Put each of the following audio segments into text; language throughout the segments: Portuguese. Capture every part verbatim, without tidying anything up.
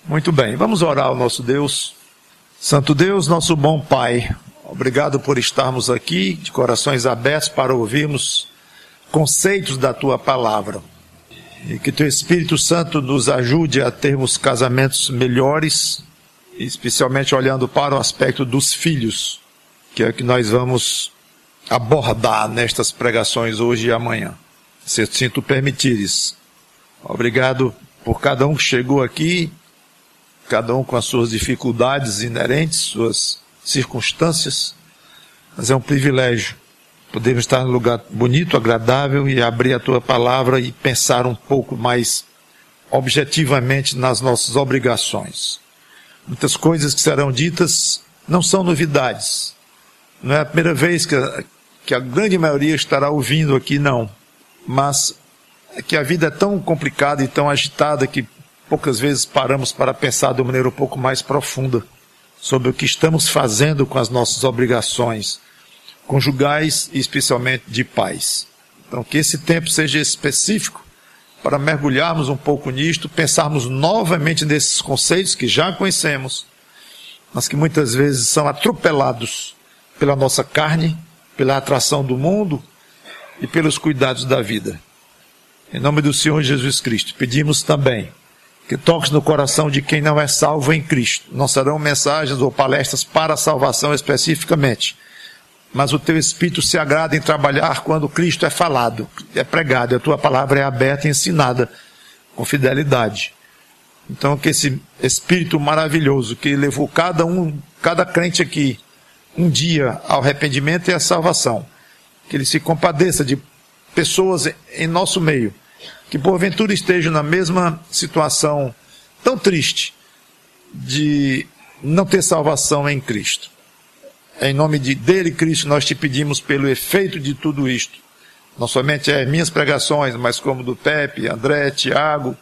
Muito bem, vamos orar ao nosso Deus. Santo Deus, nosso bom Pai, obrigado por estarmos aqui de corações abertos para ouvirmos conceitos da Tua Palavra. E que Teu Espírito Santo nos ajude a termos casamentos melhores, especialmente olhando para o aspecto dos filhos, que é o que nós vamos abordar nestas pregações hoje e amanhã. Se assim Tu permitires. Obrigado por cada um que chegou aqui, cada um com as suas dificuldades inerentes, suas circunstâncias, mas é um privilégio podermos estar num lugar bonito, agradável e abrir a Tua Palavra e pensar um pouco mais objetivamente nas nossas obrigações. Muitas coisas que serão ditas não são novidades. Não é a primeira vez que a, que a grande maioria estará ouvindo aqui, não. Mas é que a vida é tão complicada e tão agitada que poucas vezes paramos para pensar de uma maneira um pouco mais profunda sobre o que estamos fazendo com as nossas obrigações conjugais e especialmente de pais. Então que esse tempo seja específico para mergulharmos um pouco nisto, pensarmos novamente nesses conceitos que já conhecemos, mas que muitas vezes são atropelados pela nossa carne, pela atração do mundo e pelos cuidados da vida. Em nome do Senhor Jesus Cristo, pedimos também que toques no coração de quem não é salvo em Cristo. Não serão mensagens ou palestras para a salvação especificamente, mas o Teu Espírito se agrada em trabalhar quando Cristo é falado, é pregado, e a Tua Palavra é aberta e ensinada com fidelidade. Então que esse Espírito maravilhoso que levou cada um, cada crente aqui, um dia ao arrependimento e à salvação, que Ele se compadeça de pessoas em nosso meio, que porventura estejam na mesma situação tão triste de não ter salvação em Cristo. Em nome de, dele, Cristo, nós te pedimos pelo efeito de tudo isto, não somente as minhas pregações, mas como do Pepe, André, Tiago,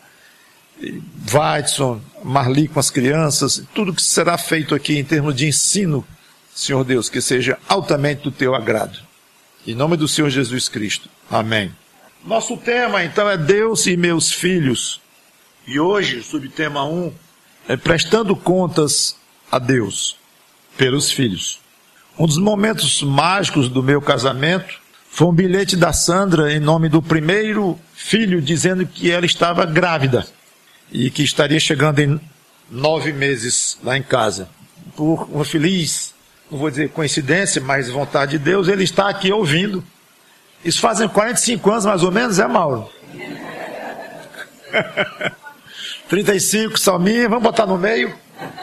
Watson, Marli com as crianças, tudo que será feito aqui em termos de ensino, Senhor Deus, que seja altamente do Teu agrado. Em nome do Senhor Jesus Cristo. Amém. Nosso tema, então, é Deus e meus filhos. E hoje, o subtema um, é prestando contas a Deus pelos filhos. Um dos momentos mágicos do meu casamento foi um bilhete da Sandra em nome do primeiro filho, dizendo que ela estava grávida e que estaria chegando em nove meses lá em casa. Por uma feliz, não vou dizer coincidência, mas vontade de Deus, ele está aqui ouvindo. Isso fazem quarenta e cinco anos, mais ou menos, é, Mauro? trinta e cinco, Salminha, vamos botar no meio.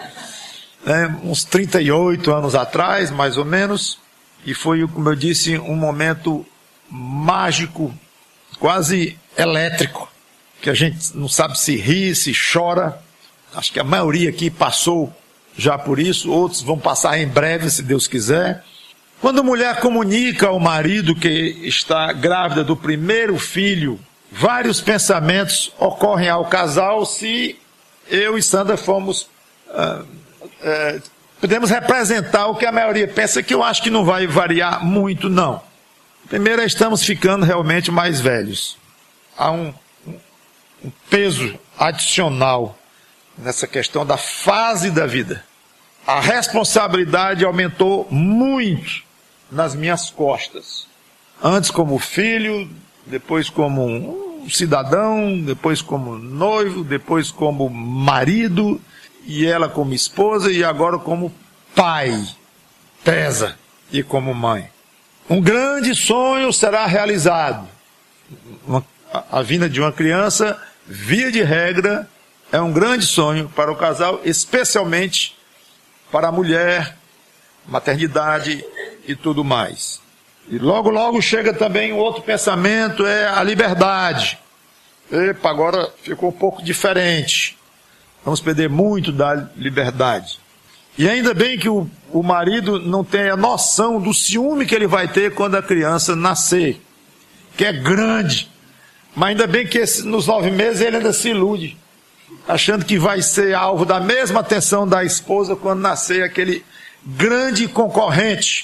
É, uns trinta e oito anos atrás, mais ou menos. E foi, como eu disse, um momento mágico, quase elétrico, que a gente não sabe se ri, se chora. Acho que a maioria aqui passou já por isso, outros vão passar em breve, se Deus quiser. Quando a mulher comunica ao marido que está grávida do primeiro filho, vários pensamentos ocorrem ao casal se eu e Sandra fomos, uh, uh, podemos representar o que a maioria pensa, que eu acho que não vai variar muito, não. Primeiro, estamos ficando realmente mais velhos. Há um, um peso adicional nessa questão da fase da vida. A responsabilidade aumentou muito nas minhas costas. Antes como filho, depois como um cidadão, depois como noivo, depois como marido, e ela como esposa, e agora como pai. Pesa. E como mãe. Um grande sonho será realizado. Uma, a, a vinda de uma criança, via de regra, é um grande sonho para o casal, especialmente para a mulher, maternidade e tudo mais. E logo, logo chega também um outro pensamento, é a liberdade. Epa, agora ficou um pouco diferente. Vamos perder muito da liberdade. E ainda bem que o, o marido não tem a noção do ciúme que ele vai ter quando a criança nascer, que é grande. Mas ainda bem que esse, nos nove meses ele ainda se ilude, achando que vai ser alvo da mesma atenção da esposa quando nascer aquele grande concorrente,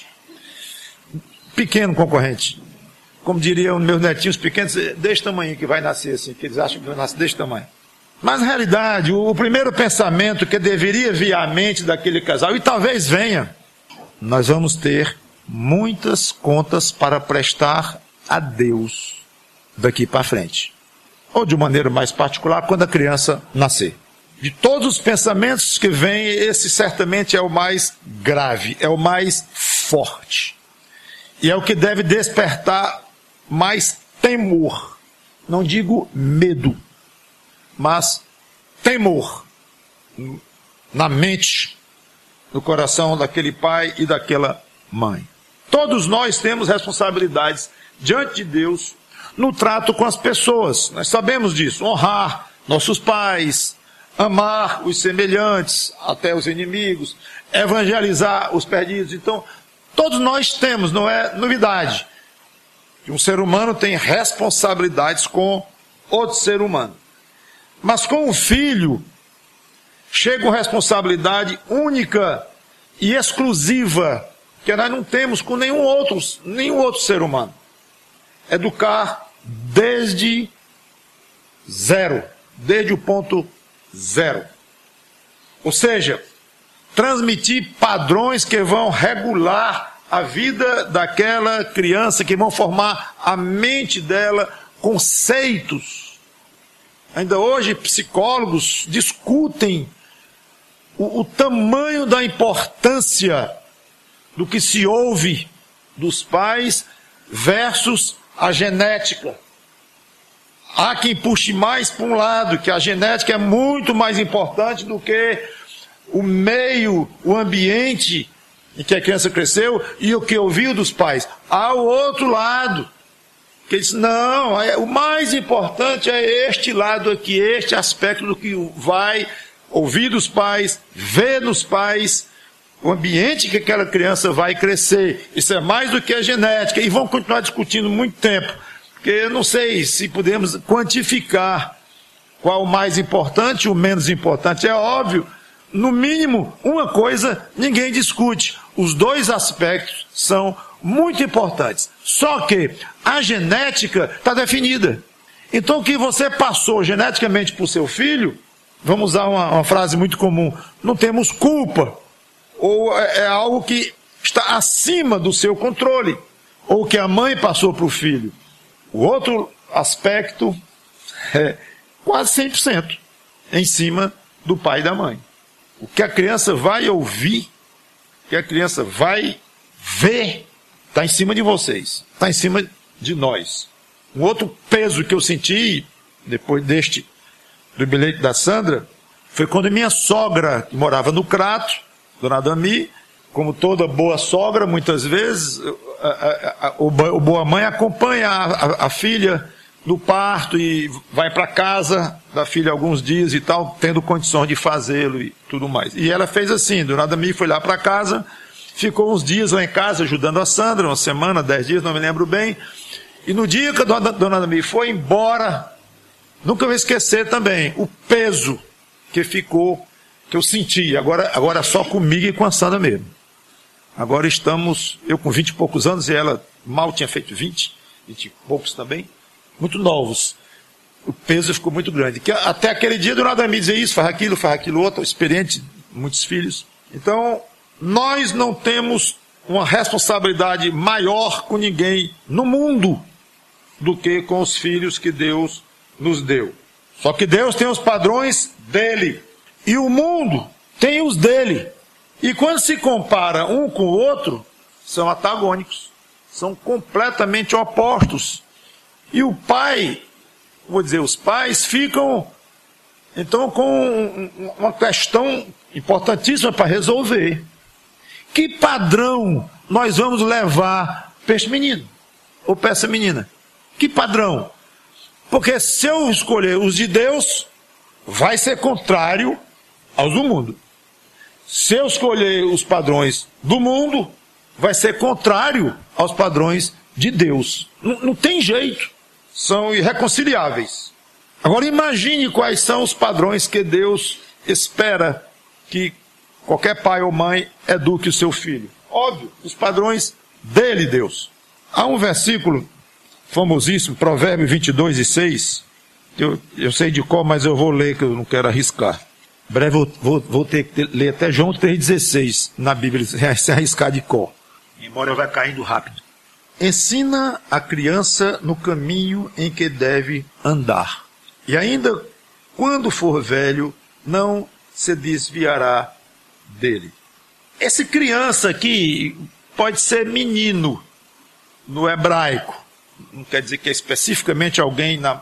pequeno concorrente. Como diriam meus netinhos pequenos, desse tamanho que vai nascer assim, que eles acham que vai nascer desse tamanho. Mas, na realidade, o primeiro pensamento que deveria vir à mente daquele casal, e talvez venha, nós vamos ter muitas contas para prestar a Deus daqui para frente. Ou de maneira mais particular, quando a criança nascer. De todos os pensamentos que vêm, esse certamente é o mais grave, é o mais forte. E é o que deve despertar mais temor. Não digo medo, mas temor na mente, no coração daquele pai e daquela mãe. Todos nós temos responsabilidades diante de Deus no trato com as pessoas. Nós sabemos disso. Honrar nossos pais, amar os semelhantes, até os inimigos, evangelizar os perdidos. Então, todos nós temos, não é novidade. Um ser humano tem responsabilidades com outro ser humano. Mas com o filho, chega uma responsabilidade única e exclusiva, que nós não temos com nenhum outro, nenhum outro ser humano. Educar desde zero, desde o ponto zero. Ou seja, transmitir padrões que vão regular a vida daquela criança, que vão formar a mente dela, conceitos. Ainda hoje, psicólogos discutem o, o tamanho da importância do que se ouve dos pais versus a genética. Há quem puxe mais para um lado, que a genética é muito mais importante do que o meio, o ambiente em que a criança cresceu e o que ouviu dos pais. Há o outro lado, que diz, não, é, o mais importante é este lado aqui, este aspecto do que vai ouvir dos pais, ver nos pais, o ambiente que aquela criança vai crescer. Isso é mais do que a genética, e vão continuar discutindo muito tempo, porque eu não sei se podemos quantificar qual o mais importante e o menos importante. É óbvio, no mínimo, uma coisa ninguém discute. Os dois aspectos são muito importantes. Só que a genética está definida. Então, o que você passou geneticamente para o seu filho, vamos usar uma, uma frase muito comum, não temos culpa. Ou é, é algo que está acima do seu controle. Ou que a mãe passou para o filho. O outro aspecto é quase cem por cento em cima do pai e da mãe. O que a criança vai ouvir, o que a criança vai ver, está em cima de vocês, está em cima de nós. Um outro peso que eu senti, depois deste, do bilhete da Sandra, foi quando minha sogra, que morava no Crato, Dona Adami, como toda boa sogra, muitas vezes, a, a, a, o boa mãe acompanha a, a, a filha no parto e vai para casa da filha alguns dias e tal, tendo condições de fazê-lo e tudo mais. E ela fez assim, Dona Adami foi lá para casa, ficou uns dias lá em casa ajudando a Sandra, uma semana, dez dias, não me lembro bem, e no dia que a Dona, Dona Adami foi embora, nunca vou esquecer também o peso que ficou, que eu senti, agora, agora só comigo e com a Sandra mesmo. Agora estamos, eu com vinte e poucos anos e ela mal tinha feito vinte, vinte e poucos também, muito novos. O peso ficou muito grande. Que até aquele dia do nada me dizer isso, faz aquilo, faz aquilo outro, experiente, muitos filhos. Então, nós não temos uma responsabilidade maior com ninguém no mundo do que com os filhos que Deus nos deu. Só que Deus tem os padrões dele. E o mundo tem os dele. E quando se compara um com o outro, são antagônicos. São completamente opostos. E o pai, vou dizer, os pais ficam, então, com uma questão importantíssima para resolver. Que padrão nós vamos levar para esse menino? Ou para essa menina? Que padrão? Porque se eu escolher os de Deus, vai ser contrário aos do mundo. Se eu escolher os padrões do mundo, vai ser contrário aos padrões de Deus. Não, não tem jeito. São irreconciliáveis. Agora imagine quais são os padrões que Deus espera que qualquer pai ou mãe eduque o seu filho. Óbvio, os padrões dele, Deus. Há um versículo famosíssimo, Provérbios vinte e dois e seis, Eu, eu sei de qual, mas eu vou ler, que eu não quero arriscar. Em breve eu vou, vou ter que ler até João três dezesseis na Bíblia, sem arriscar de cor. Embora eu vá caindo rápido. Ensina a criança no caminho em que deve andar. E ainda, quando for velho, não se desviará dele. Essa criança aqui pode ser menino no hebraico. Não quer dizer que é especificamente alguém na,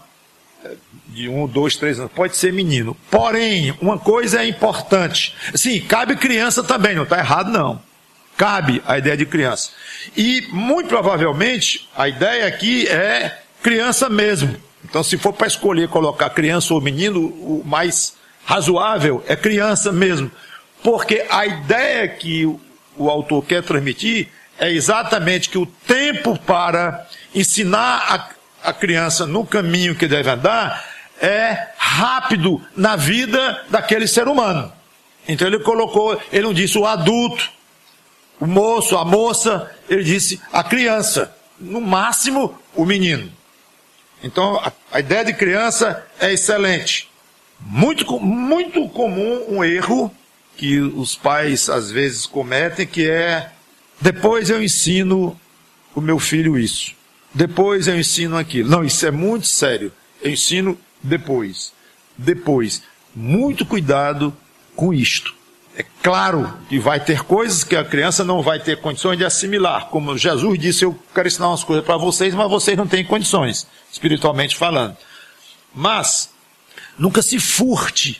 de um, dois, três anos. Pode ser menino. Porém, uma coisa é importante. Sim, cabe criança também, não está errado não. Cabe a ideia de criança. E, muito provavelmente, a ideia aqui é criança mesmo. Então, se for para escolher colocar criança ou menino, o mais razoável é criança mesmo. Porque a ideia que o, o autor quer transmitir é exatamente que o tempo para ensinar a, a criança no caminho que deve andar é rápido na vida daquele ser humano. Então, ele colocou, ele não disse o adulto, o moço, a moça, ele disse a criança, no máximo o menino. Então a, a ideia de criança é excelente. Muito, muito comum um erro que os pais às vezes cometem, que é: depois eu ensino o meu filho isso, depois eu ensino aquilo. Não, isso é muito sério. Eu ensino depois. Depois. Muito cuidado com isto. É claro que vai ter coisas que a criança não vai ter condições de assimilar. Como Jesus disse, eu quero ensinar umas coisas para vocês, mas vocês não têm condições, espiritualmente falando. Mas, nunca se furte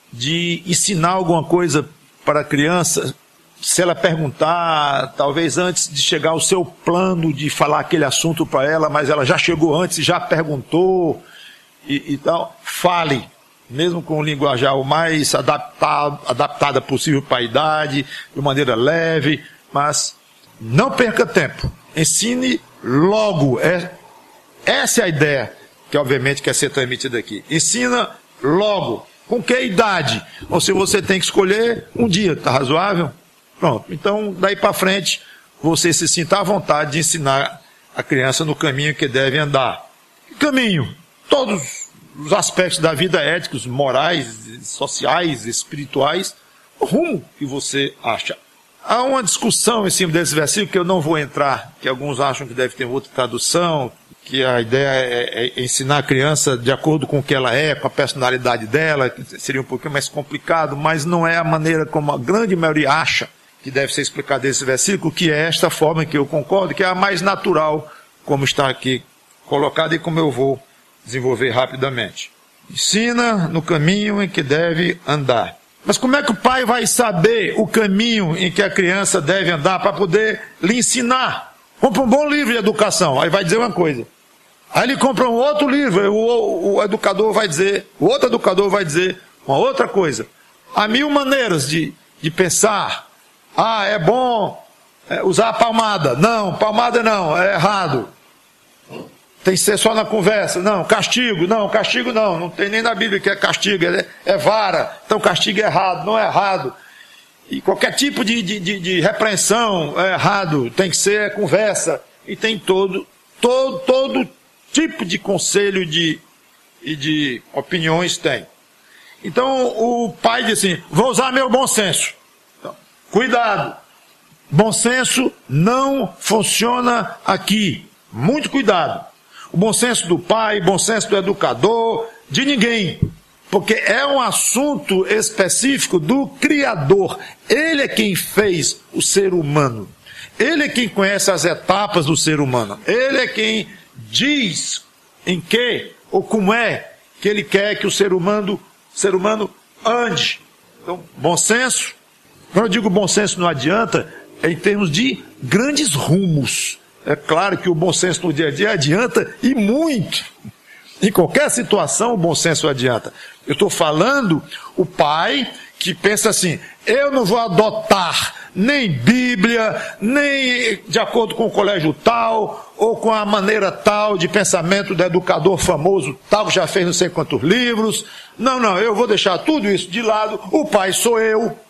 de ensinar alguma coisa para a criança, se ela perguntar, talvez antes de chegar ao seu plano de falar aquele assunto para ela, mas ela já chegou antes, já perguntou e, e tal, fale. Mesmo com o linguajar o mais adaptado, adaptada possível para a idade, de maneira leve, mas não perca tempo. Ensine logo. É, essa é a ideia que obviamente quer ser transmitida aqui. Ensina logo. Com que idade? Ou se você tem que escolher um dia, está razoável? Pronto. Então, daí para frente, você se sinta à vontade de ensinar a criança no caminho que deve andar. Que caminho? Todos os aspectos da vida éticos, morais, sociais, espirituais, o rumo que você acha. Há uma discussão em cima desse versículo que eu não vou entrar, que alguns acham que deve ter outra tradução, que a ideia é, é ensinar a criança de acordo com o que ela é, com a personalidade dela, que seria um pouquinho mais complicado, mas não é a maneira como a grande maioria acha que deve ser explicado esse versículo, que é esta forma que eu concordo, que é a mais natural, como está aqui colocado e como eu vou desenvolver rapidamente. Ensina no caminho em que deve andar. Mas como é que o pai vai saber o caminho em que a criança deve andar para poder lhe ensinar? Compra um bom livro de educação, aí vai dizer uma coisa. Aí ele compra um outro livro, o, o educador vai dizer, o outro educador vai dizer uma outra coisa. Há mil maneiras de, de pensar. Ah, é bom é, usar a palmada. Não, palmada não, é errado. Tem que ser só na conversa. Não, castigo. Não, castigo não. Não tem nem na Bíblia que é castigo. É, é vara. Então castigo é errado. Não é errado. E qualquer tipo de, de, de, de repreensão é errado. Tem que ser conversa. E tem todo, todo, todo tipo de conselho de, e de opiniões tem. Então o pai diz assim: vou usar meu bom senso. Então, cuidado. Bom senso não funciona aqui. Muito cuidado. O bom senso do pai, bom senso do educador, de ninguém. Porque é um assunto específico do Criador. Ele é quem fez o ser humano. Ele é quem conhece as etapas do ser humano. Ele é quem diz em que ou como é que ele quer que o ser humano, ser humano ande. Então, bom senso. Quando eu digo bom senso não adianta, é em termos de grandes rumos. É claro que o bom senso no dia a dia adianta e muito. Em qualquer situação o bom senso adianta. Eu estou falando o pai que pensa assim: eu não vou adotar nem Bíblia, nem de acordo com o colégio tal, ou com a maneira tal de pensamento do educador famoso tal, que já fez não sei quantos livros. Não, não, eu vou deixar tudo isso de lado. O pai sou eu.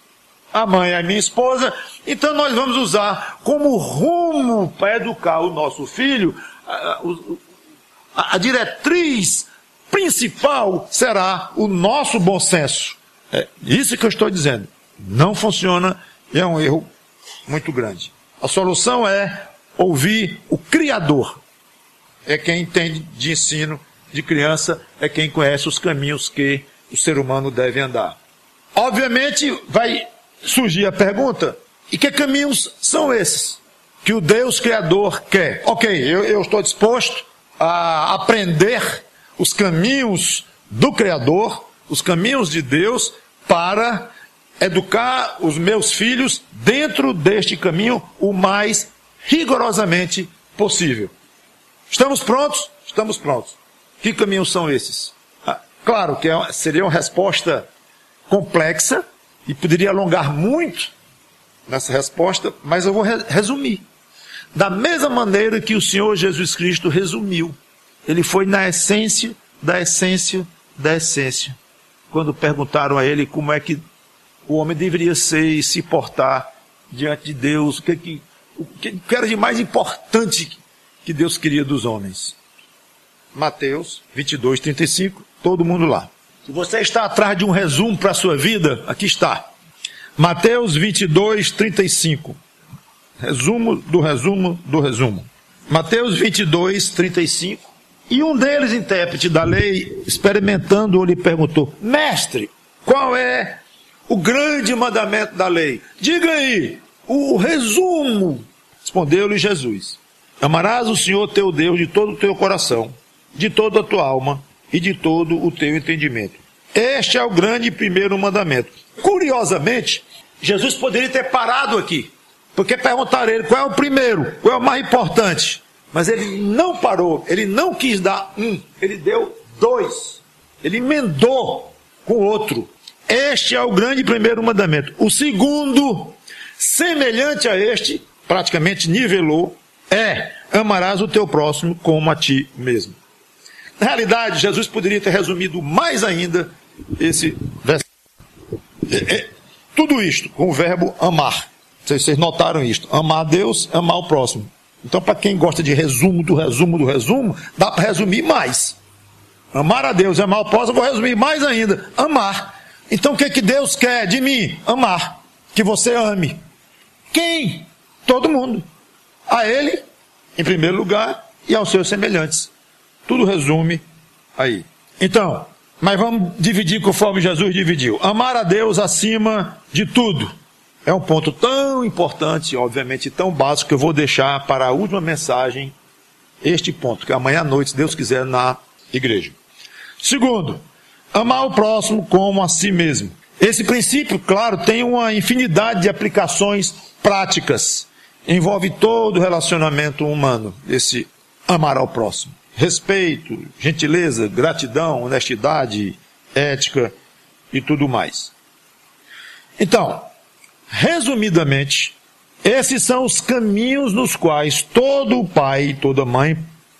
A mãe é a minha esposa, então nós vamos usar como rumo para educar o nosso filho a, a, a diretriz principal será o nosso bom senso. É isso que eu estou dizendo. Não funciona e é um erro muito grande. A solução é ouvir o Criador. É quem entende de ensino de criança, é quem conhece os caminhos que o ser humano deve andar. Obviamente vai surgir a pergunta, e que caminhos são esses que o Deus Criador quer? Ok, eu, eu estou disposto a aprender os caminhos do Criador, os caminhos de Deus, para educar os meus filhos dentro deste caminho o mais rigorosamente possível. Estamos prontos? Estamos prontos. Que caminhos são esses? Ah, claro que é, seria uma resposta complexa e poderia alongar muito nessa resposta, mas eu vou re- resumir. Da mesma maneira que o Senhor Jesus Cristo resumiu. Ele foi na essência, da essência, da essência. Quando perguntaram a ele como é que o homem deveria ser e se portar diante de Deus, o que, que, o que era de mais importante que Deus queria dos homens. Mateus vinte e dois, trinta e cinco, todo mundo lá. Se você está atrás de um resumo para a sua vida, aqui está. Mateus vinte e dois, trinta e cinco. Resumo do resumo do resumo. Mateus vinte e dois, trinta e cinco. E um deles, intérprete da lei, experimentando-o, lhe perguntou: Mestre, qual é o grande mandamento da lei? Diga aí, o resumo. Respondeu-lhe Jesus: Amarás o Senhor teu Deus de todo o teu coração, de toda a tua alma e de todo o teu entendimento. Este é o grande primeiro mandamento. Curiosamente, Jesus poderia ter parado aqui, porque perguntaram a ele qual é o primeiro, qual é o mais importante. Mas ele não parou, ele não quis dar um, ele deu dois. Ele emendou com o outro. Este é o grande primeiro mandamento. O segundo, semelhante a este, praticamente nivelou, é: amarás o teu próximo como a ti mesmo. Na realidade, Jesus poderia ter resumido mais ainda esse versículo. É, é, tudo isto com o verbo amar. Vocês, vocês notaram isto? Amar a Deus, amar o próximo. Então, para quem gosta de resumo do resumo do resumo, dá para resumir mais. Amar a Deus e amar o próximo, eu vou resumir mais ainda. Amar. Então, o que, que Deus quer de mim? Amar. Que você ame. Quem? Todo mundo. A Ele, em primeiro lugar, e aos seus semelhantes. Tudo resume aí. Então, mas vamos dividir conforme Jesus dividiu. Amar a Deus acima de tudo. É um ponto tão importante, obviamente tão básico, que eu vou deixar para a última mensagem este ponto, que amanhã à noite, se Deus quiser, na igreja. Segundo, amar o próximo como a si mesmo. Esse princípio, claro, tem uma infinidade de aplicações práticas. Envolve todo o relacionamento humano, esse amar ao próximo. Respeito, gentileza, gratidão, honestidade, ética e tudo mais. Então, resumidamente, esses são os caminhos nos quais todo pai e toda mãe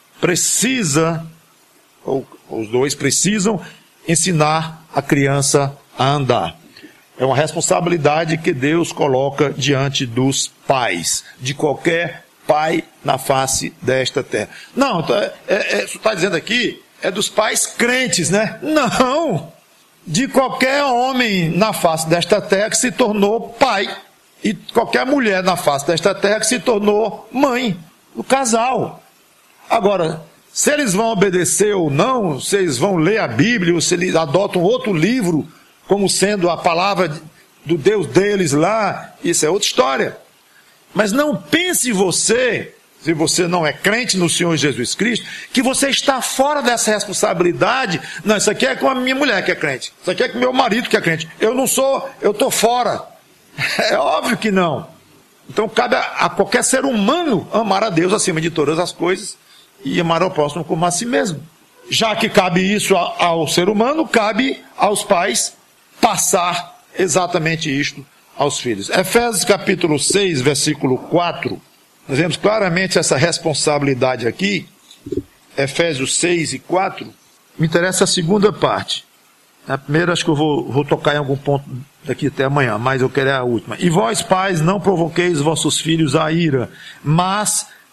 precisa, ou os dois precisam, ensinar a criança a andar. É uma responsabilidade que Deus coloca diante dos pais, de qualquer pai na face desta terra. Não, é, é, isso está dizendo aqui, é dos pais crentes, né? Não! De qualquer homem na face desta terra que se tornou pai, e qualquer mulher na face desta terra que se tornou mãe, o casal. Agora, se eles vão obedecer ou não, se eles vão ler a Bíblia, ou se eles adotam outro livro como sendo a palavra do Deus deles lá, isso é outra história. Mas não pense você, se você não é crente no Senhor Jesus Cristo, que você está fora dessa responsabilidade. Não, isso aqui é com a minha mulher que é crente, isso aqui é com o meu marido que é crente. Eu não sou, eu estou fora. É óbvio que não. Então cabe a, a qualquer ser humano amar a Deus acima de todas as coisas e amar ao próximo como a si mesmo. Já que cabe isso ao, ao ser humano, cabe aos pais passar exatamente isto aos filhos. Efésios capítulo seis, versículo quatro, nós vemos claramente essa responsabilidade aqui. Efésios seis e quatro, me interessa a segunda parte. A primeira acho que eu vou, vou tocar em algum ponto daqui até amanhã, mas eu quero a última. E vós, pais, não provoqueis vossos filhos a ira, mas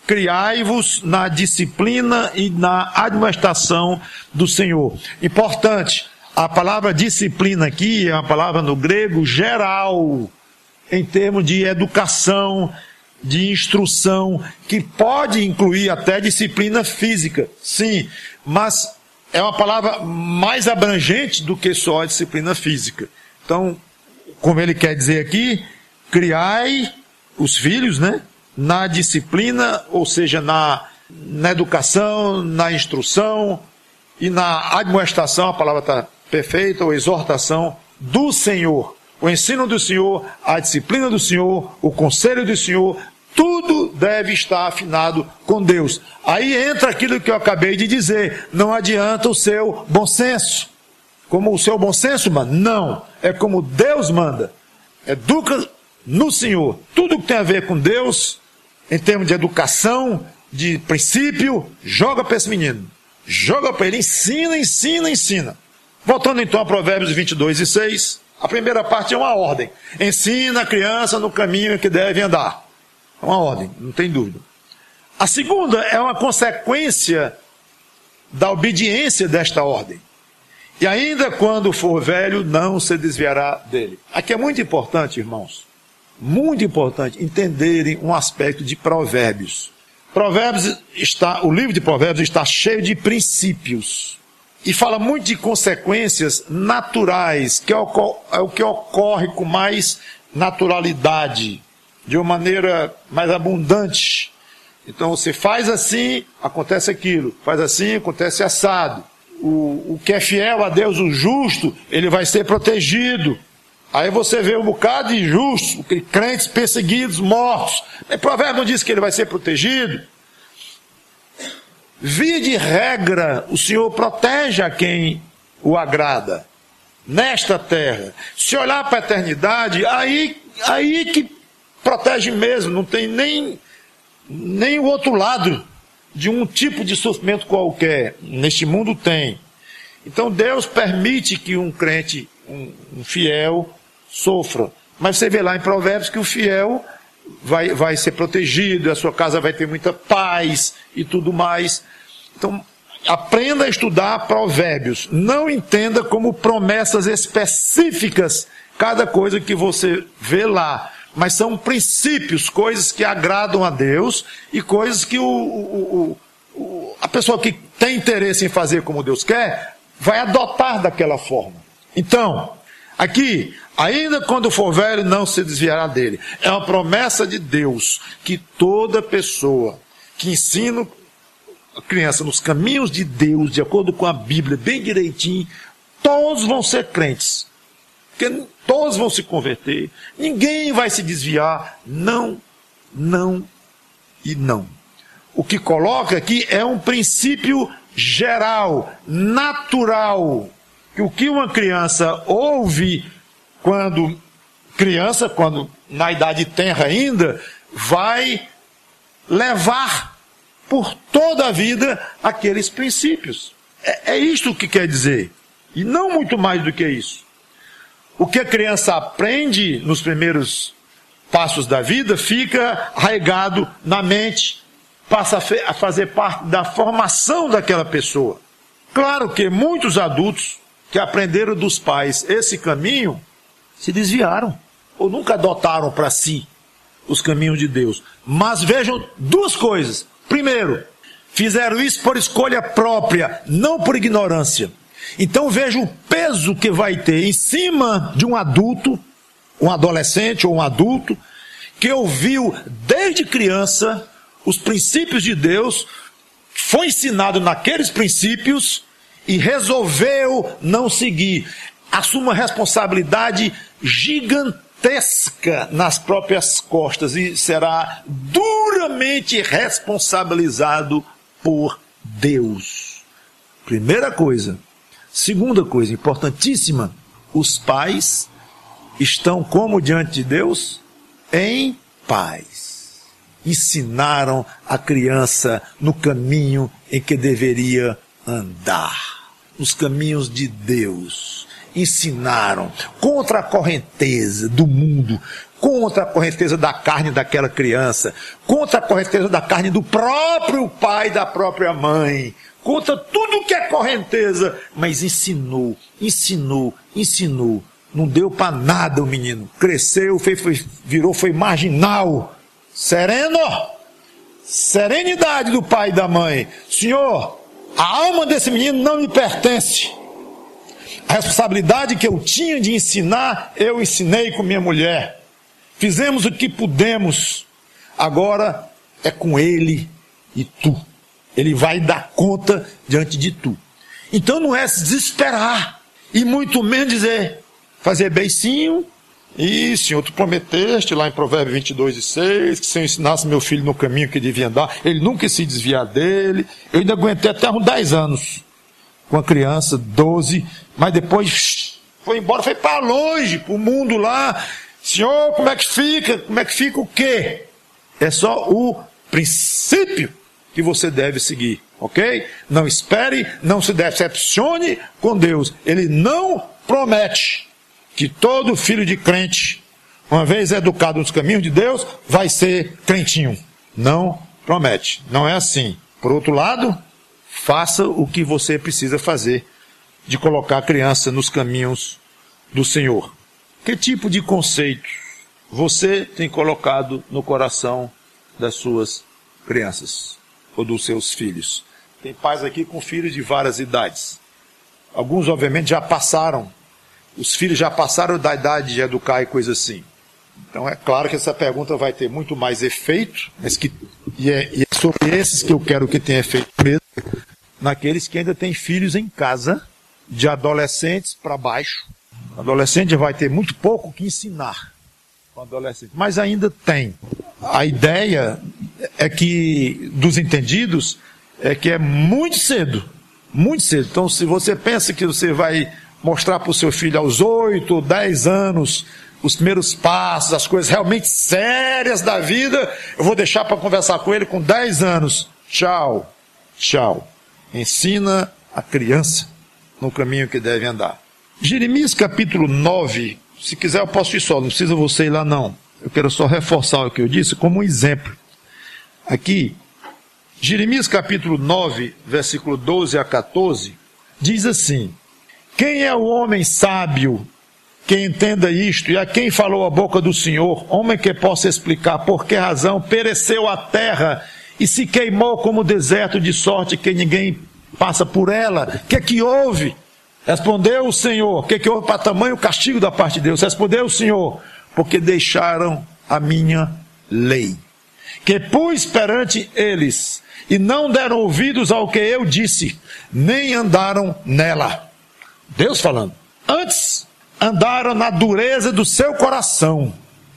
criai-vos na disciplina e na admoestação do Senhor. Importante, a palavra disciplina aqui é uma palavra no grego geral, em termos de educação, de instrução, que pode incluir até disciplina física, sim, mas é uma palavra mais abrangente do que só a disciplina física. Então, como ele quer dizer aqui, criai os filhos, né, na disciplina, ou seja, na, na educação, na instrução e na admoestação, a palavra está perfeita, ou exortação do Senhor. O ensino do Senhor, a disciplina do Senhor, o conselho do Senhor, tudo deve estar afinado com Deus. Aí entra aquilo que eu acabei de dizer, não adianta o seu bom senso. Como o seu bom senso manda? Não, é como Deus manda. Educa no Senhor. Tudo que tem a ver com Deus, em termos de educação, de princípio, joga para esse menino. Joga para ele, ensina, ensina, ensina. Voltando então a Provérbios vinte e dois e seis, a primeira parte é uma ordem. Ensina a criança no caminho que deve andar. É uma ordem, não tem dúvida. A segunda é uma consequência da obediência desta ordem. E ainda quando for velho, não se desviará dele. Aqui é muito importante, irmãos, muito importante entenderem um aspecto de Provérbios. Provérbios está, o livro de Provérbios está cheio de princípios. E fala muito de consequências naturais, que é o que ocorre com mais naturalidade, de uma maneira mais abundante. Então você faz assim, acontece aquilo. Faz assim, acontece assado. O, o que é fiel a Deus, o justo, ele vai ser protegido. Aí você vê um bocado de justos, crentes perseguidos, mortos. O provérbio não diz que ele vai ser protegido. Via de regra, o Senhor protege a quem o agrada, nesta terra. Se olhar para a eternidade, aí, aí que protege mesmo, não tem nem, nem o outro lado de um tipo de sofrimento qualquer. Neste mundo tem. Então Deus permite que um crente, um, um fiel, sofra. Mas você vê lá em Provérbios que o fiel vai, vai ser protegido, a sua casa vai ter muita paz e tudo mais. Então, aprenda a estudar Provérbios. Não entenda como promessas específicas cada coisa que você vê lá. Mas são princípios, coisas que agradam a Deus e coisas que o, o, o, o, a pessoa que tem interesse em fazer como Deus quer, vai adotar daquela forma. Então, aqui, ainda quando for velho, não se desviará dele. É uma promessa de Deus que toda pessoa que ensina a criança nos caminhos de Deus, de acordo com a Bíblia, bem direitinho, todos vão ser crentes. Porque todos vão se converter, ninguém vai se desviar, não, não e não. O que coloca aqui é um princípio geral, natural, que o que uma criança ouve quando criança, quando na idade tenra ainda, vai levar por toda a vida aqueles princípios. É, é isto que quer dizer, e não muito mais do que isso. O que a criança aprende nos primeiros passos da vida fica arraigado na mente, passa a fazer parte da formação daquela pessoa. Claro que muitos adultos que aprenderam dos pais esse caminho se desviaram, ou nunca adotaram para si os caminhos de Deus. Mas vejam duas coisas. Primeiro, fizeram isso por escolha própria, não por ignorância. Então veja o peso que vai ter em cima de um adulto, um adolescente ou um adulto, que ouviu desde criança os princípios de Deus, foi ensinado naqueles princípios e resolveu não seguir. Assume uma responsabilidade gigantesca nas próprias costas e será duramente responsabilizado por Deus. Primeira coisa. Segunda coisa importantíssima, os pais estão como diante de Deus? Em paz. Ensinaram a criança no caminho em que deveria andar, nos caminhos de Deus. ensinaram contra a correnteza do mundo, contra a correnteza da carne daquela criança, contra a correnteza da carne do próprio pai, da própria mãe, contra tudo que é correnteza, mas ensinou, ensinou, ensinou. Não deu para nada o menino. Cresceu, foi, foi, virou, foi marginal. Sereno, serenidade do pai e da mãe. Senhor, a alma desse menino não me pertence. A responsabilidade que eu tinha de ensinar, eu ensinei com minha mulher. Fizemos o que pudemos. Agora é com ele e tu. Ele vai dar conta diante de tu. Então não é se desesperar. E muito menos dizer, fazer beicinho. E, Senhor, tu prometeste lá em Provérbios vinte e dois e seis, que se eu ensinasse meu filho no caminho que devia andar, ele nunca se desviar dele. Eu ainda aguentei até uns dez anos com a criança, doze, mas depois foi embora, foi para longe, para o mundo lá. Senhor, como é que fica? Como é que fica o quê? É só o princípio que você deve seguir, ok? Não espere, não se decepcione com Deus. Ele não promete que todo filho de crente, uma vez educado nos caminhos de Deus, vai ser crentinho. Não promete. Não é assim. Por outro lado, faça o que você precisa fazer de colocar a criança nos caminhos do Senhor. Que tipo de conceitos você tem colocado no coração das suas crianças ou dos seus filhos? Tem pais aqui com filhos de várias idades. Alguns, obviamente, já passaram. Os filhos já passaram da idade de educar e coisa assim. Então é claro que essa pergunta vai ter muito mais efeito, mas que, e, é, e é sobre esses que eu quero que tenha efeito mesmo, naqueles que ainda têm filhos em casa, de adolescentes para baixo. O adolescente vai ter muito pouco que ensinar com adolescente, mas ainda tem. A ideia é que, dos entendidos, é que é muito cedo, muito cedo. Então se você pensa que você vai mostrar para o seu filho aos oito, dez anos, os primeiros passos, as coisas realmente sérias da vida, eu vou deixar para conversar com ele com dez anos. Tchau, tchau. Ensina a criança no caminho que deve andar. Jeremias capítulo nove, se quiser eu posso ir só, não precisa você ir lá não. Eu quero só reforçar o que eu disse como um exemplo. Aqui, Jeremias capítulo nove, versículo doze a quatorze, diz assim: quem é o homem sábio que entenda isto, e a quem falou a boca do Senhor, homem que possa explicar por que razão pereceu a terra e se queimou como deserto, de sorte que ninguém passa por ela? O que é que houve? Respondeu o Senhor. O que é que houve para tamanho castigo da parte de Deus? Respondeu o Senhor: porque deixaram a minha lei, que pus perante eles, e não deram ouvidos ao que eu disse, nem andaram nela. Deus falando. Antes andaram na dureza do seu coração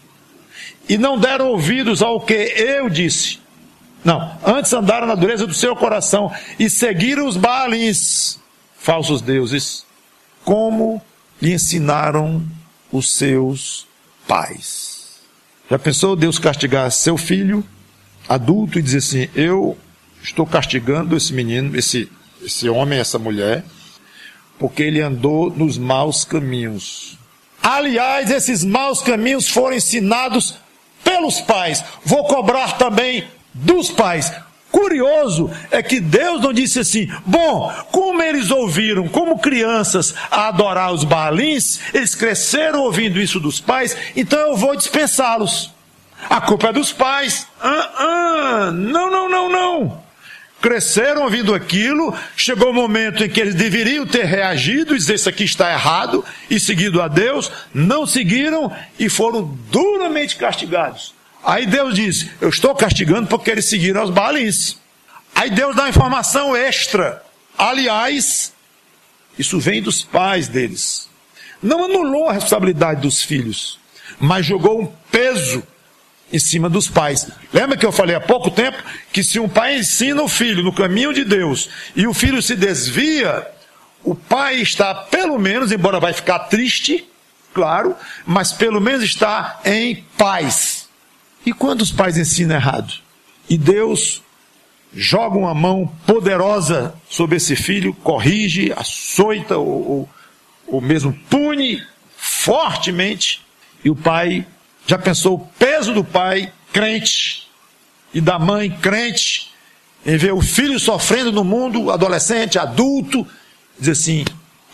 e não deram ouvidos ao que eu disse. Não, antes andaram na dureza do seu coração e seguiram os Baalins, falsos deuses, como lhe ensinaram os seus pais. Já pensou Deus castigar seu filho adulto e dizer assim: eu estou castigando esse menino, esse, esse homem, essa mulher, porque ele andou nos maus caminhos. Aliás, esses maus caminhos foram ensinados pelos pais. Vou cobrar também dos pais. Curioso é que Deus não disse assim: bom, como eles ouviram como crianças a adorar os Baalins, eles cresceram ouvindo isso dos pais, então eu vou dispensá-los. A culpa é dos pais. Ah, ah, não, não, não, não. Cresceram ouvindo aquilo, chegou o momento em que eles deveriam ter reagido e dizer: isso aqui está errado, e seguido a Deus, não seguiram e foram duramente castigados. Aí Deus diz: eu estou castigando porque eles seguiram os Baalins. Aí Deus dá informação extra. Aliás, isso vem dos pais deles. Não anulou a responsabilidade dos filhos, mas jogou um peso em cima dos pais. Lembra que eu falei há pouco tempo que se um pai ensina o filho no caminho de Deus e o filho se desvia, o pai está pelo menos, embora vai ficar triste, claro, mas pelo menos está em paz. E quando os pais ensinam errado? E Deus joga uma mão poderosa sobre esse filho, corrige, açoita ou, ou, ou mesmo pune fortemente, e o pai, já pensou o peso do pai crente, e da mãe crente, em ver o filho sofrendo no mundo, adolescente, adulto, diz assim,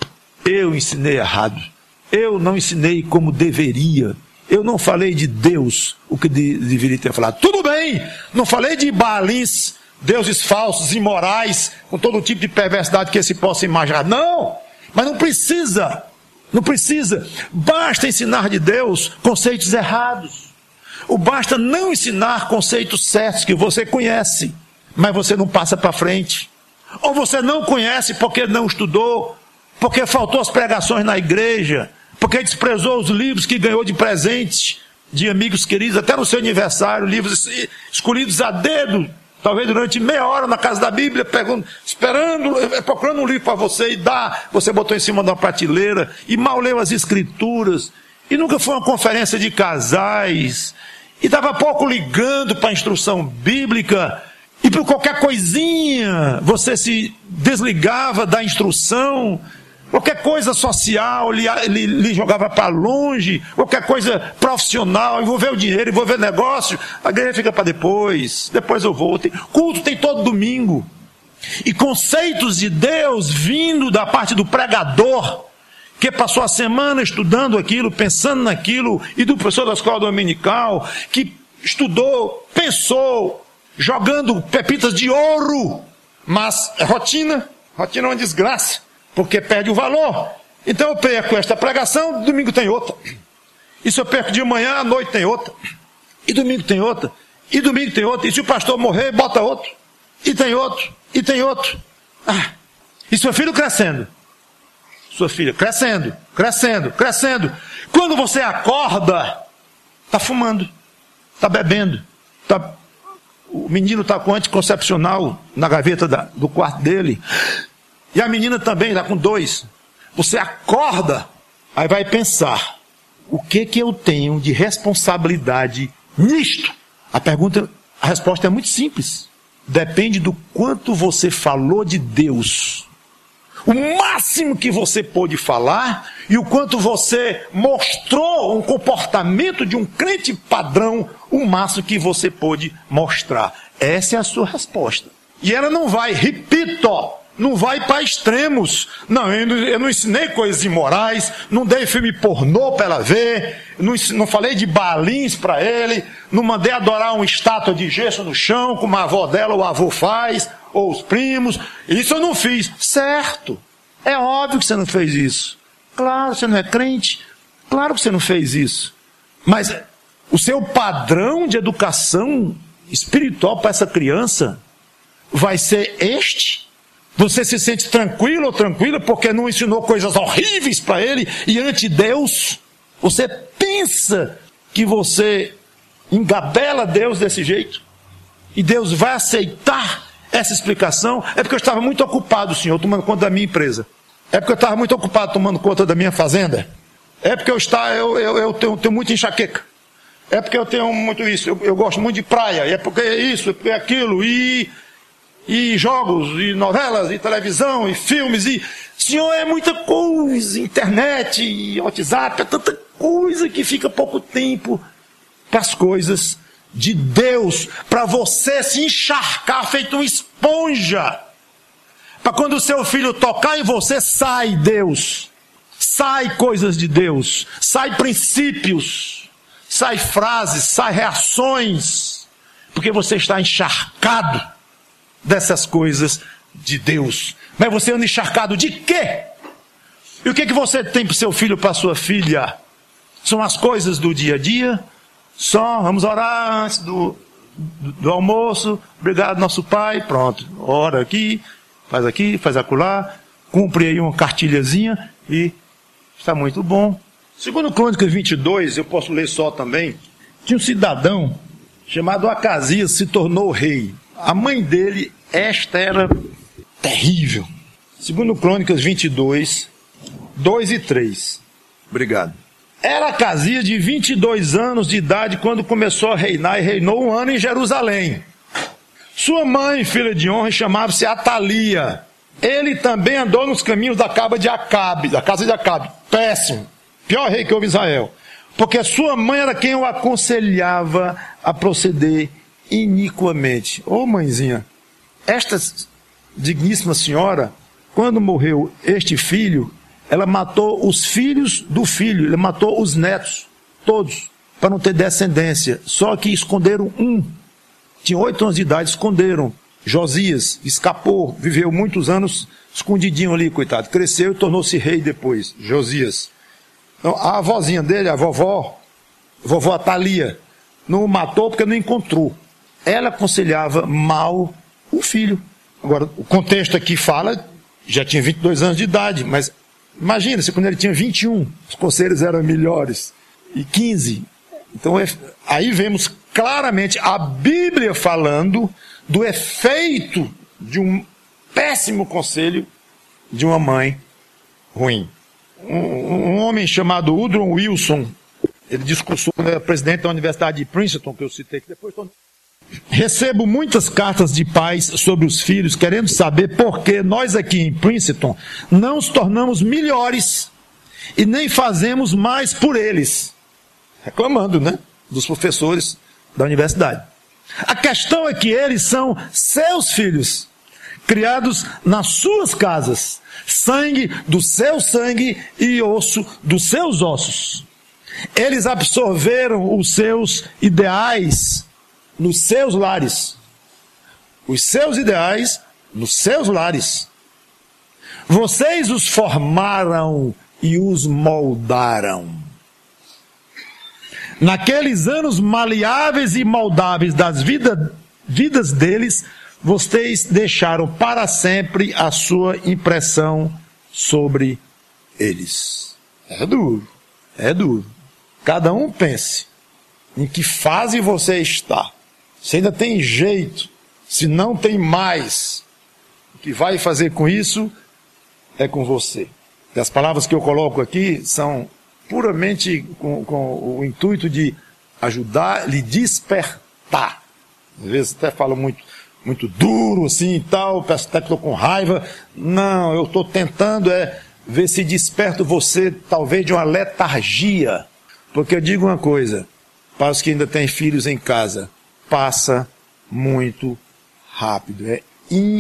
eu ensinei errado, eu não ensinei como deveria, eu não falei de Deus o que de, deveria ter falado. Tudo bem, não falei de Baalins, deuses falsos, imorais, com todo tipo de perversidade que se possa imaginar. Não, mas não precisa, não precisa. Basta ensinar de Deus conceitos errados. Ou basta não ensinar conceitos certos que você conhece, mas você não passa para frente. Ou você não conhece porque não estudou, porque faltou as pregações na igreja, porque desprezou os livros que ganhou de presente de amigos queridos, até no seu aniversário, livros escolhidos a dedo, talvez durante meia hora na casa da Bíblia, pegando, esperando, procurando um livro para você e dá, você botou em cima de uma prateleira e mal leu as escrituras, e nunca foi uma conferência de casais, e estava pouco ligando para a instrução bíblica, e por qualquer coisinha você se desligava da instrução, qualquer coisa social lhe, lhe, lhe jogava para longe, qualquer coisa profissional, envolveu dinheiro, envolveu negócio, a igreja fica para depois, depois eu vou. Tem, culto tem todo domingo. E conceitos de Deus vindo da parte do pregador, que passou a semana estudando aquilo, pensando naquilo, e do professor da escola dominical, que estudou, pensou, jogando pepitas de ouro, mas é rotina, rotina é uma desgraça, porque perde o valor. Então eu perco esta pregação, domingo tem outra. E se eu perco de manhã, à noite tem outra. E domingo tem outra. E domingo tem outra. E se o pastor morrer, bota outro. E tem outro. E tem outro. Ah. E seu filho crescendo. Sua filha crescendo, crescendo, crescendo. Quando você acorda, está fumando, está bebendo. Tá... O menino está com anticoncepcional na gaveta da, do quarto dele. E a menina também está com dois. Você acorda, aí vai pensar, o que que eu tenho de responsabilidade nisto? A pergunta, a resposta é muito simples. Depende do quanto você falou de Deus. O máximo que você pôde falar e o quanto você mostrou um comportamento de um crente padrão, o máximo que você pôde mostrar. Essa é a sua resposta. E ela não vai, repito, não vai para extremos. Não, eu não, eu não ensinei coisas imorais, não dei filme pornô para ela ver, não, não falei de Baalins para ele, não mandei adorar uma estátua de gesso no chão, como a avó dela ou o avô faz, ou os primos. Isso eu não fiz. Certo. É óbvio que você não fez isso. Claro, você não é crente. Claro que você não fez isso. Mas o seu padrão de educação espiritual para essa criança vai ser este? Você se sente tranquilo ou tranquila porque não ensinou coisas horríveis para ele e ante Deus? Você pensa que você engabela Deus desse jeito? E Deus vai aceitar essa explicação? É porque eu estava muito ocupado, Senhor, tomando conta da minha empresa. É porque eu estava muito ocupado tomando conta da minha fazenda. É porque eu, está, eu, eu, eu tenho, tenho muita enxaqueca. É porque eu tenho muito isso. Eu, eu gosto muito de praia. É porque é isso, é porque é aquilo. E... e jogos, e novelas, e televisão, e filmes, e... Senhor, é muita coisa, internet, e WhatsApp, é tanta coisa que fica pouco tempo para as coisas de Deus, para você se encharcar feito uma esponja, para quando o seu filho tocar em você, sai Deus, sai coisas de Deus, sai princípios, sai frases, sai reações, porque você está encharcado dessas coisas de Deus. Mas você anda encharcado de quê? E o que, que você tem para o seu filho, para a sua filha? São as coisas do dia a dia? Só vamos orar antes do, do, do almoço, obrigado nosso Pai, pronto, ora aqui, faz aqui, faz acolá, cumpre aí uma cartilhazinha e está muito bom. Segundo Crônicas vinte e dois, eu posso ler só também, tinha um cidadão chamado Acasias, se tornou rei. A mãe dele, esta era terrível. Segundo Crônicas vinte e dois, dois e três. Obrigado. Era Acasias de vinte e dois anos de idade quando começou a reinar e reinou um ano em Jerusalém. Sua mãe, filha de honra, chamava-se Atalia. Ele também andou nos caminhos da casa de Acabe, da casa de Acabe. Péssimo. Pior rei que houve em Israel. Porque sua mãe era quem o aconselhava a proceder iniquamente. Ô mãezinha, esta digníssima senhora, quando morreu este filho, ela matou os filhos do filho, ela matou os netos, todos, para não ter descendência. Só que esconderam um. Tinha oito anos de idade, esconderam. Josias escapou, viveu muitos anos escondidinho ali, coitado. Cresceu e tornou-se rei depois, Josias. Então, a avózinha dele, a vovó, a vovó Atalia, não o matou porque não encontrou. Ela aconselhava mal o filho. Agora, o contexto aqui fala, já tinha vinte e dois anos de idade, mas imagina, se quando ele tinha vinte e um, os conselhos eram melhores, e quinze. Então, é, aí vemos claramente a Bíblia falando do efeito de um péssimo conselho de uma mãe ruim. Um, um homem chamado Woodrow Wilson, ele discursou, né, presidente da Universidade de Princeton, que eu citei, que depois tô... Recebo muitas cartas de pais sobre os filhos, querendo saber por que nós aqui em Princeton não nos tornamos melhores e nem fazemos mais por eles. Reclamando, né, dos professores da universidade. A questão é que eles são seus filhos, criados nas suas casas, sangue do seu sangue e osso dos seus ossos. Eles absorveram os seus ideais nos seus lares. Os seus ideais nos seus lares. Vocês os formaram e os moldaram. Naqueles anos maleáveis e moldáveis das vida, vidas deles, vocês deixaram para sempre a sua impressão sobre eles. É duro, é duro. Cada um pense em que fase você está. Se ainda tem jeito, se não tem mais, o que vai fazer com isso é com você. E as palavras que eu coloco aqui são puramente com, com o intuito de ajudar, lhe despertar. Às vezes até falo muito, muito duro assim e tal, peço até que estou com raiva. Não, eu estou tentando é ver se desperto você talvez de uma letargia. Porque eu digo uma coisa, para os que ainda têm filhos em casa, passa muito rápido. É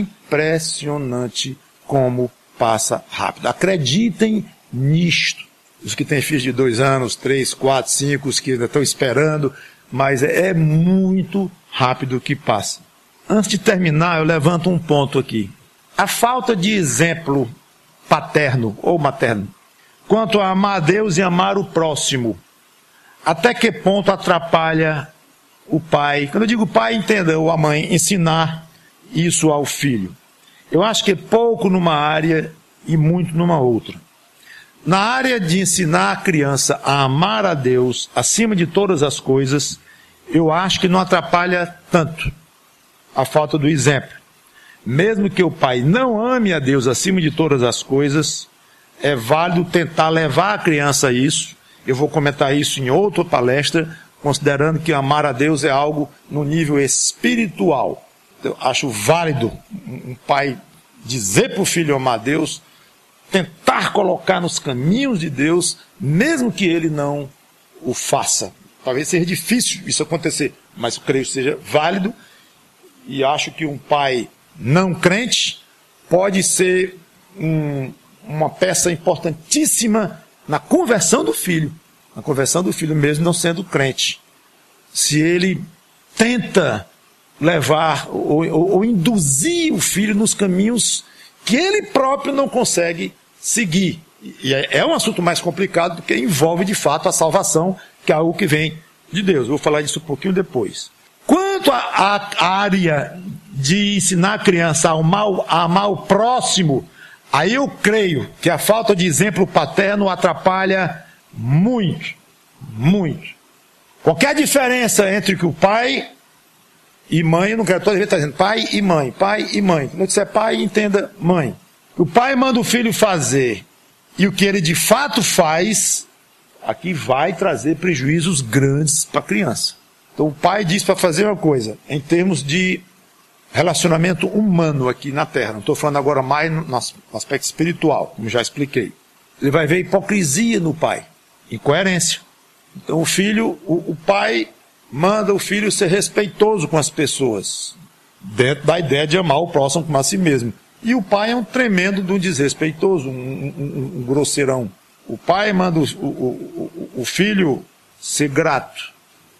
impressionante como passa rápido. Acreditem nisto. Os que têm filhos de dois anos, três, quatro, cinco, os que ainda estão esperando, mas é muito rápido que passa. Antes de terminar, eu levanto um ponto aqui. A falta de exemplo paterno ou materno quanto a amar a Deus e amar o próximo, até que ponto atrapalha o pai? Quando eu digo pai, entenda, ou a mãe, ensinar isso ao filho. Eu acho que é pouco numa área e muito numa outra. Na área de ensinar a criança a amar a Deus acima de todas as coisas, eu acho que não atrapalha tanto a falta do exemplo. Mesmo que o pai não ame a Deus acima de todas as coisas, é válido tentar levar a criança a isso. Eu vou comentar isso em outra palestra, considerando que amar a Deus é algo no nível espiritual. Eu acho válido um pai dizer para o filho amar a Deus, tentar colocar nos caminhos de Deus, mesmo que ele não o faça. Talvez seja difícil isso acontecer, mas eu creio que seja válido, e acho que um pai não crente pode ser um, uma peça importantíssima na conversão do filho, na conversão do filho mesmo não sendo crente. Se ele tenta levar ou, ou, ou induzir o filho nos caminhos que ele próprio não consegue seguir. E é, é um assunto mais complicado, porque envolve de fato a salvação, que é algo que vem de Deus. Eu vou falar disso um pouquinho depois. Quanto à área de ensinar a criança a amar, a amar o próximo, aí eu creio que a falta de exemplo paterno atrapalha muito, muito. Qualquer diferença entre que o pai e mãe, eu não quero toda vez estar dizendo pai e mãe, pai e mãe. Quando você é pai, entenda mãe. O pai manda o filho fazer e o que ele de fato faz, aqui vai trazer prejuízos grandes para a criança. Então o pai diz para fazer uma coisa, em termos de relacionamento humano aqui na terra. Não estou falando agora mais no aspecto espiritual, como já expliquei. Ele vai ver hipocrisia no pai, incoerência. Então o filho, o, o pai manda o filho ser respeitoso com as pessoas, dentro da ideia de amar o próximo como a si mesmo. E o pai é um tremendo de um desrespeitoso, um, um, um grosseirão. O pai manda o, o, o, o filho ser grato.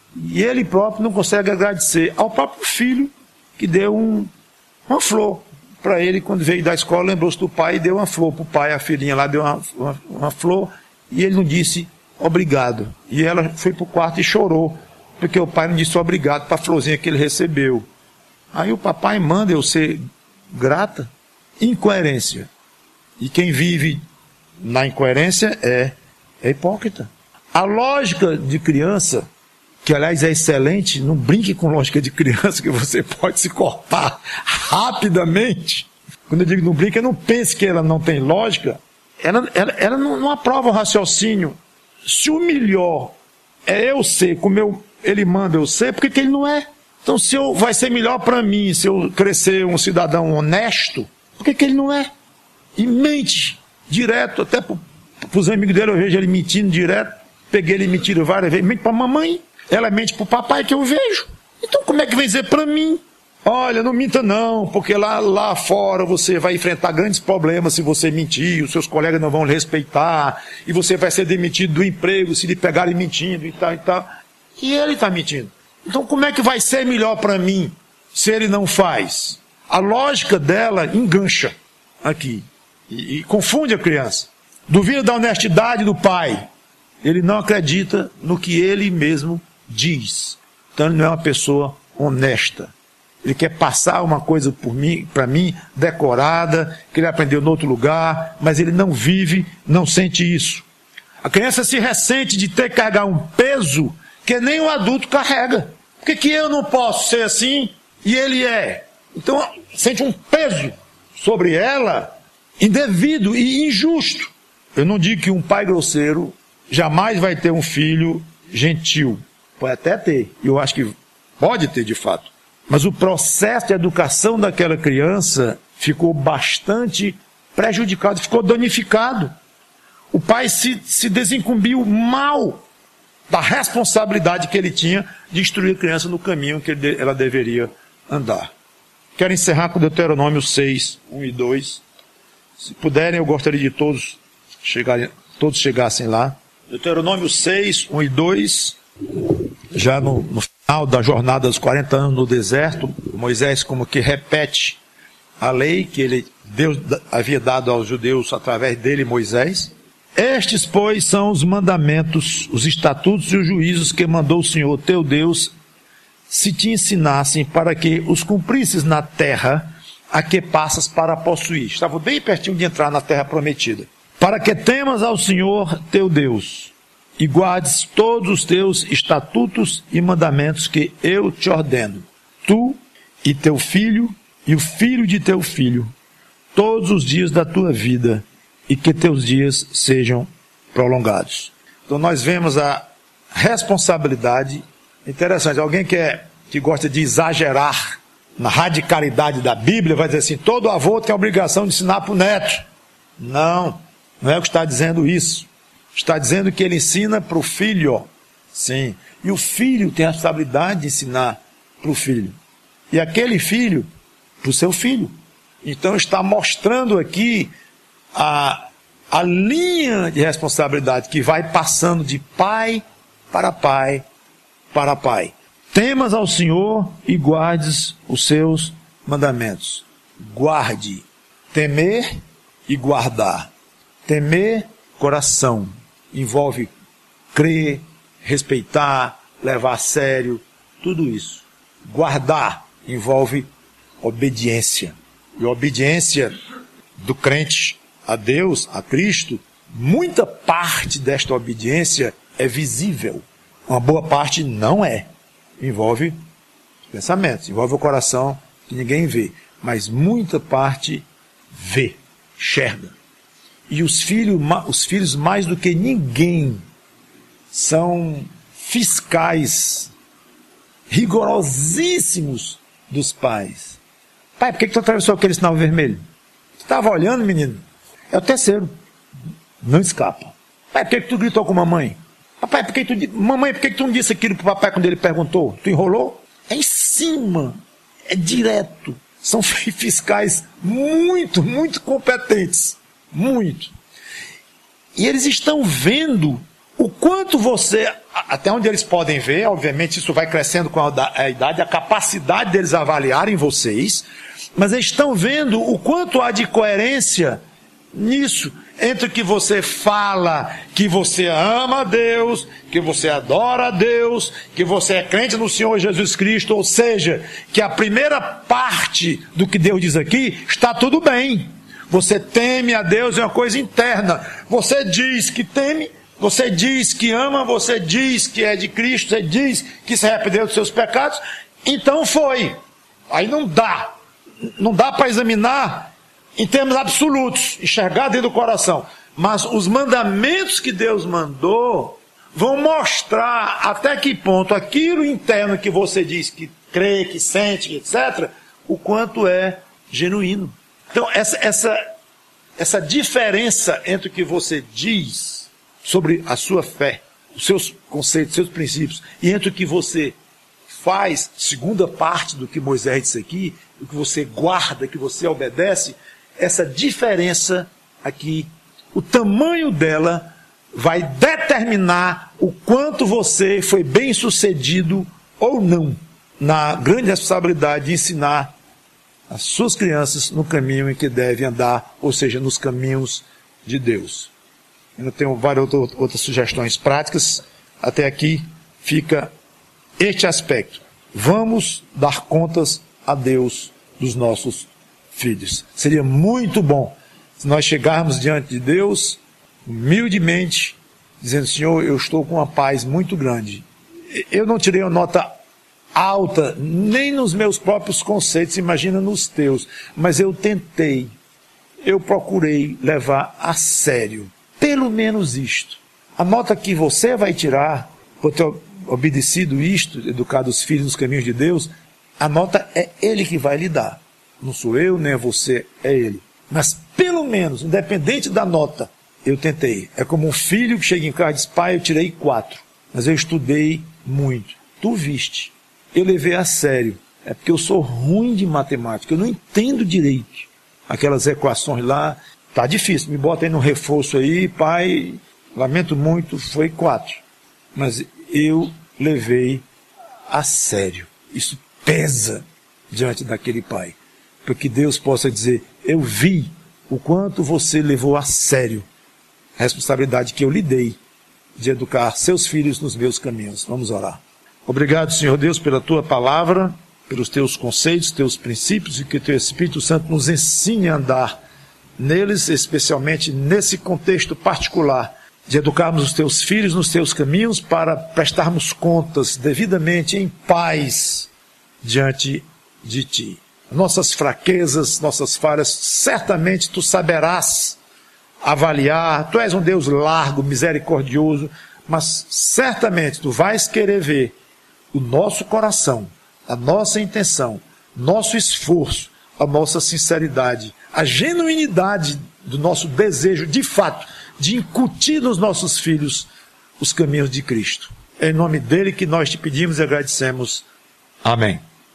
E ele próprio não consegue agradecer ao próprio filho que deu um, uma flor para ele quando veio da escola, lembrou-se do pai e deu uma flor para o pai, a filhinha lá deu uma, uma, uma flor, e ele não disse obrigado. E ela foi para o quarto e chorou, porque o pai não disse obrigado para a florzinha que ele recebeu. Aí o papai manda eu ser grata. Incoerência. E quem vive na incoerência é, é hipócrita. A lógica de criança, que aliás é excelente, não brinque com lógica de criança, que você pode se cortar rapidamente. Quando eu digo não brinque, eu não pense que ela não tem lógica. Ela, ela, ela não, não aprova o raciocínio. Se o melhor é eu ser como eu, ele manda eu ser, por que, que ele não é? Então se eu, vai ser melhor para mim se eu crescer um cidadão honesto, por que, que ele não é? E mente direto, até para os amigos dele eu vejo ele mentindo direto. Peguei ele mentindo várias vezes, mente para a mamãe. Ela mente para o papai que eu vejo. Então como é que vem dizer para mim? Olha, não minta não, porque lá, lá fora você vai enfrentar grandes problemas se você mentir, os seus colegas não vão lhe respeitar, e você vai ser demitido do emprego se lhe pegarem mentindo e tal e tal. E ele está mentindo. Então como é que vai ser melhor para mim se ele não faz? A lógica dela engancha aqui e, e confunde a criança. Duvida da honestidade do pai. Ele não acredita no que ele mesmo diz. Então ele não é uma pessoa honesta. Ele quer passar uma coisa por mim, para mim, decorada, que ele aprendeu em outro lugar, mas ele não vive, não sente isso. A criança se ressente de ter que carregar um peso que nem o adulto carrega. Por que, que eu não posso ser assim e ele é? Então sente um peso sobre ela indevido e injusto. Eu não digo que um pai grosseiro jamais vai ter um filho gentil. Pode até ter, eu acho que pode ter de fato. Mas o processo de educação daquela criança ficou bastante prejudicado, ficou danificado. O pai se, se desincumbiu mal da responsabilidade que ele tinha de instruir a criança no caminho que ele, ela deveria andar. Quero encerrar com Deuteronômio seis, um e dois. Se puderem, eu gostaria de todos chegarem, todos chegassem lá. Deuteronômio seis, um e dois, já no, no final da jornada dos quarenta anos no deserto, Moisés como que repete a lei que ele, Deus havia dado aos judeus através dele, Moisés. Estes, pois, são os mandamentos, os estatutos e os juízos que mandou o Senhor teu Deus, se te ensinassem para que os cumprisses na terra a que passas para possuir. Estava bem pertinho de entrar na terra prometida. Para que temas ao Senhor teu Deus e guardes todos os teus estatutos e mandamentos que eu te ordeno, tu e teu filho e o filho de teu filho, todos os dias da tua vida, e que teus dias sejam prolongados. Então nós vemos a responsabilidade interessante. Alguém que, é, que gosta de exagerar na radicalidade da Bíblia vai dizer assim, todo avô tem a obrigação de ensinar para o neto. Não, não é o que está dizendo isso. Está dizendo que ele ensina para o filho. Sim. E o filho tem a responsabilidade de ensinar para o filho. E aquele filho, para o seu filho. Então está mostrando aqui a, a linha de responsabilidade que vai passando de pai para pai para pai. Temas ao Senhor e guardes os seus mandamentos. Guarde. Temer e guardar. Temer, coração. Envolve crer, respeitar, levar a sério, tudo isso. Guardar envolve obediência. E a obediência do crente a Deus, a Cristo, muita parte desta obediência é visível. Uma boa parte não é. Envolve pensamentos, envolve o coração que ninguém vê. Mas muita parte vê, enxerga. E os filhos, os filhos mais do que ninguém são fiscais rigorosíssimos dos pais. Pai, por que, que tu atravessou aquele sinal vermelho? Tu estava olhando, menino? É o terceiro. Não escapa. Pai, por que, que tu gritou com a mamãe? Papai, por que tu, mamãe, por que, que tu não disse aquilo para o papai quando ele perguntou? Tu enrolou? É em cima. É direto. São fiscais muito, muito competentes. Muito. E eles estão vendo o quanto você, até onde eles podem ver, obviamente isso vai crescendo com a idade, a capacidade deles avaliarem vocês, mas eles estão vendo o quanto há de coerência nisso, entre o que você fala, que você ama a Deus, que você adora a Deus, que você é crente no Senhor Jesus Cristo, ou seja, que a primeira parte do que Deus diz aqui, está tudo bem. Você teme a Deus, é uma coisa interna. Você diz que teme, você diz que ama, você diz que é de Cristo, você diz que se arrependeu dos seus pecados, então foi. Aí não dá. Não dá para examinar em termos absolutos, enxergar dentro do coração. Mas os mandamentos que Deus mandou vão mostrar até que ponto aquilo interno que você diz que crê, que sente, etcétera, o quanto é genuíno. Então, essa, essa, essa diferença entre o que você diz sobre a sua fé, os seus conceitos, os seus princípios, e entre o que você faz, segunda parte do que Moisés disse aqui, o que você guarda, que você obedece, essa diferença aqui, o tamanho dela vai determinar o quanto você foi bem sucedido ou não na grande responsabilidade de ensinar as suas crianças no caminho em que devem andar, ou seja, nos caminhos de Deus. Eu tenho várias outras sugestões práticas. Até aqui fica este aspecto. Vamos dar contas a Deus dos nossos filhos. Seria muito bom se nós chegarmos diante de Deus, humildemente, dizendo: Senhor, eu estou com uma paz muito grande. Eu não tirei uma nota alta, nem nos meus próprios conceitos, imagina nos teus, mas eu tentei, eu procurei levar a sério, pelo menos isto. A nota que você vai tirar, por ter obedecido isto, educado os filhos nos caminhos de Deus, a nota é Ele que vai lhe dar. Não sou eu, nem é você, é Ele. Mas pelo menos, independente da nota, eu tentei. É como um filho que chega em casa e diz: pai, eu tirei quatro, mas eu estudei muito. Tu viste. Eu levei a sério. É porque eu sou ruim de matemática, eu não entendo direito. Aquelas equações lá, tá difícil, me bota aí no reforço aí, pai, lamento muito, foi quatro. Mas eu levei a sério. Isso pesa diante daquele pai. Para que Deus possa dizer: eu vi o quanto você levou a sério a responsabilidade que eu lhe dei de educar seus filhos nos meus caminhos. Vamos orar. Obrigado, Senhor Deus, pela tua palavra, pelos teus conceitos, teus princípios, e que o teu Espírito Santo nos ensine a andar neles, especialmente nesse contexto particular de educarmos os teus filhos nos teus caminhos para prestarmos contas devidamente em paz diante de ti. Nossas fraquezas, nossas falhas, certamente tu saberás avaliar. Tu és um Deus largo, misericordioso, mas certamente tu vais querer ver o nosso coração, a nossa intenção, nosso esforço, a nossa sinceridade, a genuinidade do nosso desejo, de fato, de incutir nos nossos filhos os caminhos de Cristo. É em nome dele que nós te pedimos e agradecemos. Amém.